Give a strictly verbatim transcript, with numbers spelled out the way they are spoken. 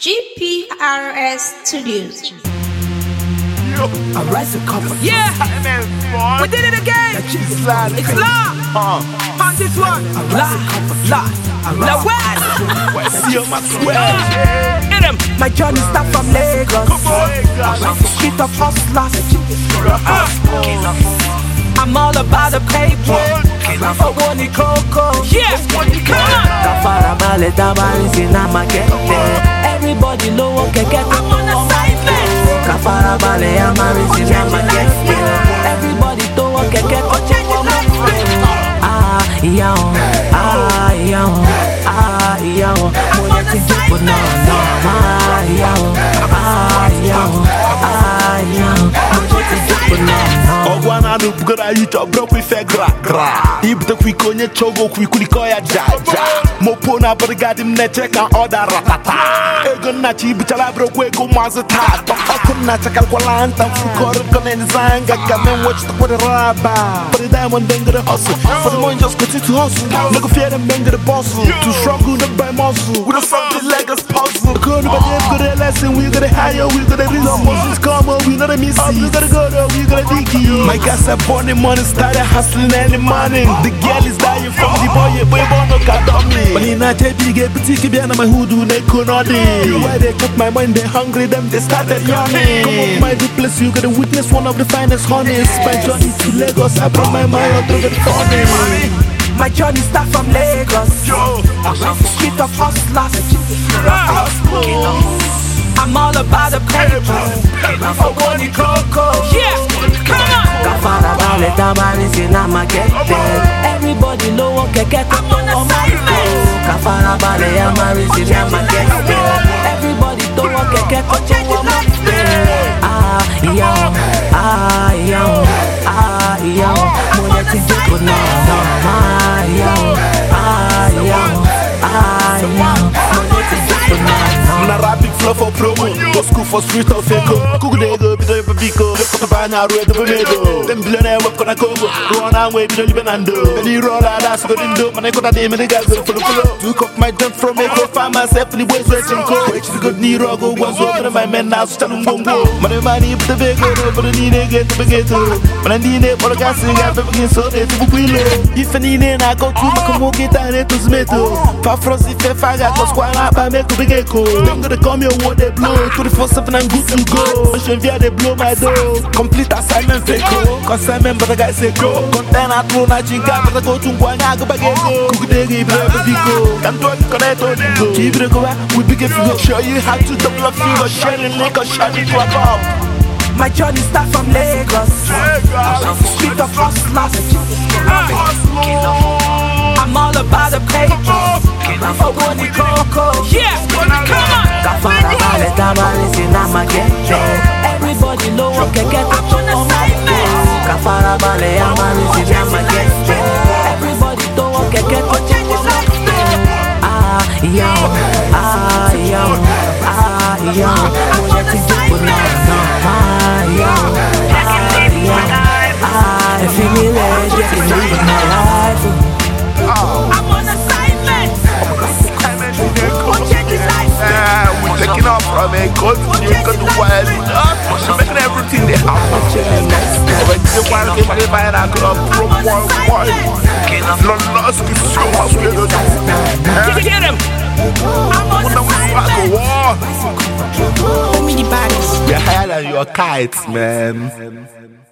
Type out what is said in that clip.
G P R S Studios. I rise a couple. Yeah, we did it again. It's live. Uh, On this one, live, live. Now what? see you, Maxwell. Hit him. My journey start from Lagos. Street of hustlers. I'm all about the paper. I want it cocoa. Yeah, come on. Kafara bale tabari sina makete. Everybody know what can get. I'm on assignment. Kafara bale amari sina makete. Everybody know what can get. Ah, yeah, ah, yeah, ah, yeah. Money to do, but no, no. Ah, yeah, ah, yeah, ah, yeah. Money to do, but no, no. Ogwana no bugara yuto bro we fe gra gra. Ibte kwi konye chogo kwi kuliko ya jaja. Mopo na brigade mneche kan order ratata. Ego na chi bichala bro kwe go mazata. Akun na chakal kwa lanta fukor kone nzanga kamen watch the quarter raba. For the diamond then get a hustle. For the money just continue to hustle. Look fear them men get a bustle. To struggle not by muscle. We don't something like us puzzle. Couldn't but they good at lesson. We gotta hire, we gotta reason. Moses come on, we gotta miss it. We gotta go there, we gotta dig it. My guys are born in morning, started hustling early morning. The girl is dying from the boy, boy, boy, no cat on me. But in a baby, get petite, be an my hoodoo, they could not do. Why they cut my mind, they hungry, them they started yawning. Come on, my place, you gotta witness one of the finest honeys. My journey to Lagos, I brought my mind up to the funny. My journey start from Lagos. Street of hustlers. I'm all about the paper. I want it cocoa. Yeah, come on. Kafara bale tabari sina makete. Everybody know what can get. I'm on assignment. Kafara bale amari sina makete. Everybody know what can get. Ah, yeah, ah, yeah, ah, yeah. Money to do, but no, no. Ah, yeah, ah, yeah, ah, yeah. Money to do, but no, no. Na rapid flow for promo. Go school for street of Feko. Kuku de go, bito yopa biko. Look to buy now, red of a meadow. Them billionaire work on a cobo. Go on and wait, bito libenando. When you roll out, that's good in dope. Man, I got a day, man, I got go for the flow. Took up my jump from me, go find myself in the boys waiting cold. Which is good, knee rock, go once over my men now, stand on go. Man, money, put the big go, but the knee get to begin to. Man, I need it for the gas, I got to begin so they to be low. If I need it, I go to my comoke, and it was metal. Pafros, if I got to squat up, I make a big echo. I'm gonna come here, what they blow. twenty-four seven, I'm good to go. Je viens de blow my dough. Complete assignment, fake go. Consignment, but the guy say go. Container, throw na chinga, but I go to Guanya, go back and go. Cook the game, baby, go. Can't do it, connect on it, go. Keep it go, we begin to go. Show you how to double up finger, sharing link or shining to a bomb. My journey start from Lagos. Street of hustlers. I'm all about the paper. I want it cocoa. Yeah, come on. Kafara bale tabari sina makete. Everybody know what can get. I'm on assignment. Kafara bale amari sina makete. Everybody know what can get. Ah, yeah, ah, yeah, ah, yeah. Money to do, but no, no. Ah, yeah, ah, yeah, ah. If you need it, you can live my life. I'm on assignment. Yeah, we're taking off from a good you can do well enough. We're making everything they have. When you want to get my man, I go up from one point. No loss, we show us we're going to Get him. I'm on assignment. Only the baddest. You're higher than your kites, man.